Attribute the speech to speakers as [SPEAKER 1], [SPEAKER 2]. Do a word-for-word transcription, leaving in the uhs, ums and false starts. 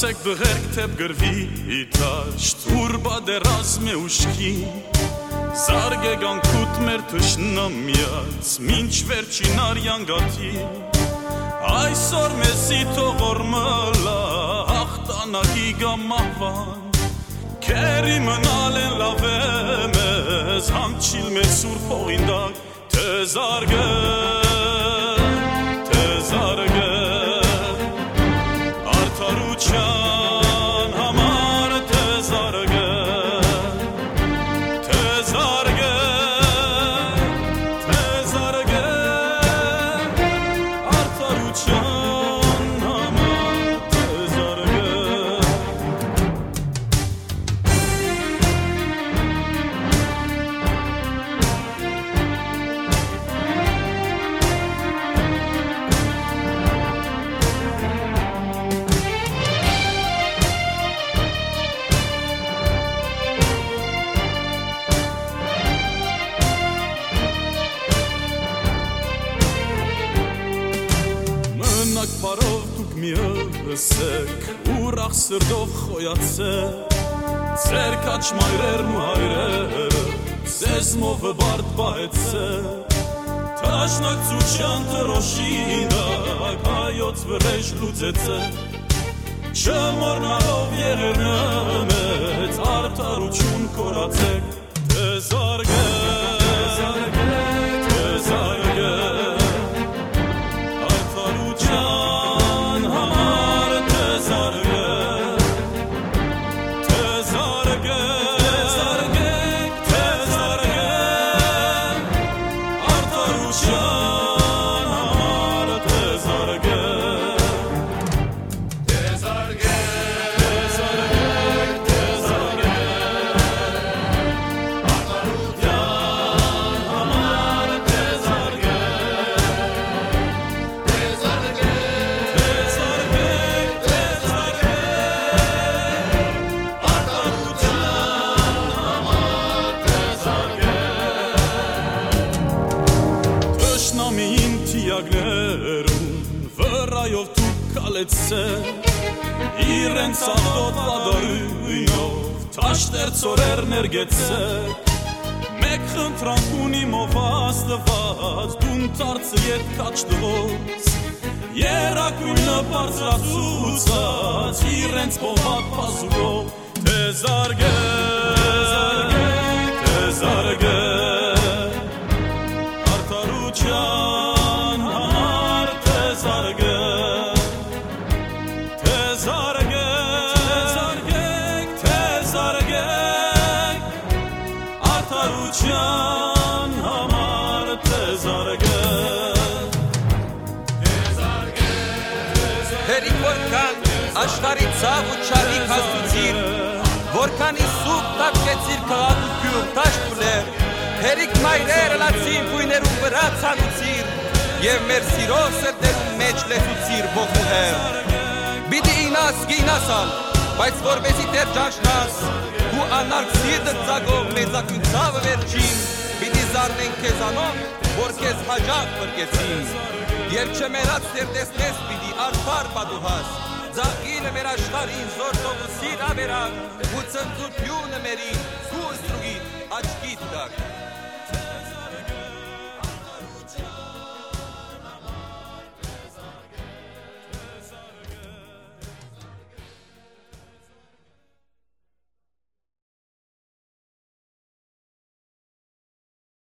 [SPEAKER 1] Ասեք դղերք թեպ գրվի իթաշտ Ուրբա դերազմ է ուշքի Զարգեգ անքուտ մեր թշնամյաց Մինչ վերջին արյան գաթի Այսօր մեզի թողոր մլա Հաղթանակի գամահվան Կերի մնալ են լավ է մեզ Համչիլ մեզ սուր փողինդակ Թե զարգե Թե զարգե Արդարության համար թե զարգե Թե զարգե Թե զարգե Արդարության համար թե զարգե Բարով դուք միասեք ուրախ սրտով խոյացեք Ձեր քաչ մայրերն ու հայրերը Ձեզմով բարդ պահեցեք Թաշնակցության տրոշինդակ հայոց վրեժ լուծեցեք Չմոռնալով եղերնը մեծ արդարություն կորացեք Թե զարգե Թե զարգե Վրայով թուք կալեցեք Իրենց աղոտ վադարույնով Թաշտեր ծորեր ներգեցեք Մեկ խնդրանք ունի մովաց դված Դուն տարցը ետ կաչ դվոց Երակույնը բարձրացուցած Իրենց պովատ պազուլով Թե զարգե Թե զարգե Արդարության համար թե զարգե Թե զարգե Թե զարգեք Արդարության համար թե զարգե
[SPEAKER 2] Հերիք որքան աշխարի ցավ ու չարիք հասուցիր Որքանի սուկ տակեցիր քաղաքություն տաշտուներ Հերիք մայրերը լացին կույներում վրա ցանուցիր Եվ մեր սիրո սրտերում մեջ լեցուցիր ողուհեր Բիդի ինաս գինասալ, բայց որվեսի տեր ճաշնաս Ու անարգ սիրտը ծագով մեզակույն ցավը վերջին Բիդի զարնեն քեզանով, որ քեզ հաջակ վրկեցին Եվ չմերած տեր տեսնես բիդի արդար պատուհաս Ձագինը մեր աշխարին զորտով ու սիր ավերակ Ու ծնծությունը մերին, սուր սրուգին, աչկիտ տակ